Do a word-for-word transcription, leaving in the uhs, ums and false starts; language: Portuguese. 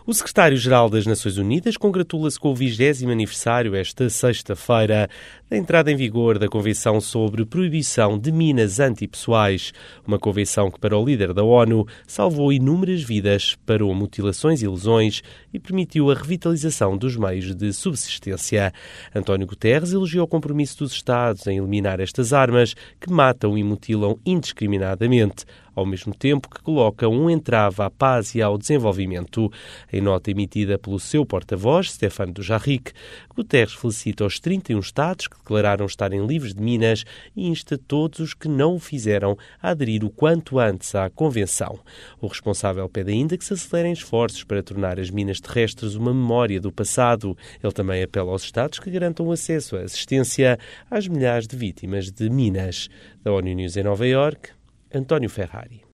O secretário-geral das Nações Unidas congratula-se com o vigésimo aniversário, esta sexta-feira, da entrada em vigor da Convenção sobre Proibição de Minas Antipessoais, uma convenção que, para o líder da ONU, salvou inúmeras vidas, parou mutilações e lesões e permitiu a revitalização dos meios de subsistência. António Guterres elogiou o compromisso dos Estados em eliminar estas armas que matam e mutilam indiscriminadamente, ao mesmo tempo que colocam um entrave à paz e ao desenvolvimento. Em nota emitida pelo seu porta-voz, Stéphane Dujarric, Guterres felicita os trinta e um Estados que declararam estarem livres de minas e insta todos os que não o fizeram a aderir o quanto antes à Convenção. O responsável pede ainda que se acelerem esforços para tornar as minas terrestres uma memória do passado. Ele também apela aos Estados que garantam o acesso à assistência às milhares de vítimas de minas. Da ONU News em Nova Iorque, António Ferrari.